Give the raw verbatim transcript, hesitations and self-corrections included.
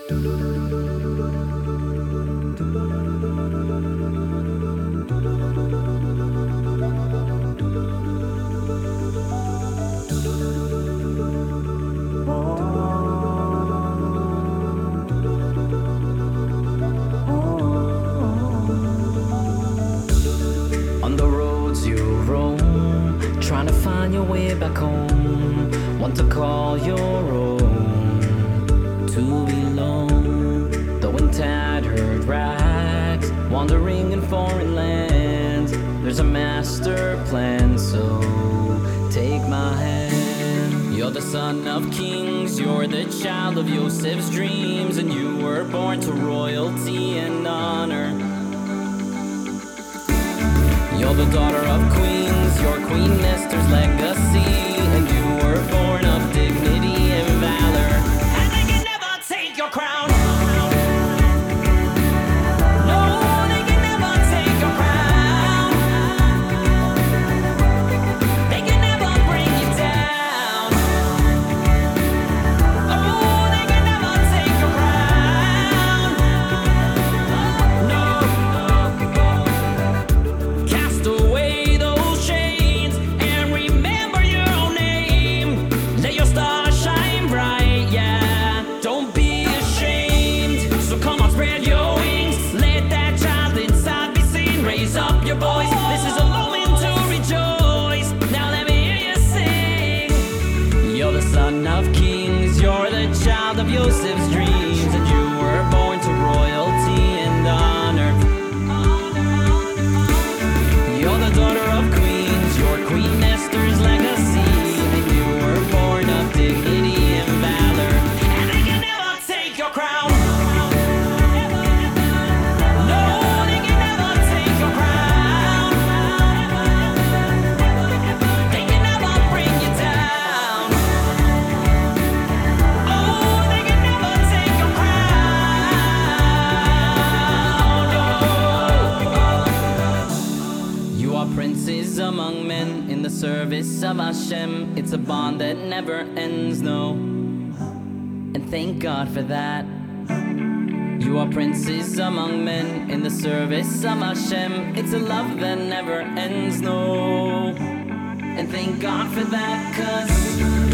On the roads you roam, trying to find your way back home. Want to call your own, to belong. Though in tattered rags, wandering in foreign lands, there's a master plan, so take my hand. You're the son of kings, you're the child of Yosef's dreams, and you were born to royalty and honor. You're the daughter of queens, you're Queen Esther's legacy, and you were born of dignity and valor. And they can never take your crown. No, they can never take your crown. They can never bring you down. Oh, they can never take your crown. No. Cast away those chains and remember your own name. Let your star shine bright, yeah. Don't be ashamed. So come on, spread your wings. Let that child inside be seen. Raise up your voice. This is a moment to rejoice. Now let me hear you sing. You're the son of kings. You're the child of Yosef's dreams, and you were born to royalty and honor. You're the daughter of queens, you're Queen Esther's legacy, and you were born of dignity and valor. And they can never take your crown. No, they can never take your crown. They can never bring you down. Oh, they can never take your crown. No. You are princes among men in the service of Hashem. It's a bond that never ends, no. And thank God for that. You are princes among men in the service of Hashem. It's a love that never ends, no. And thank God for that, 'cause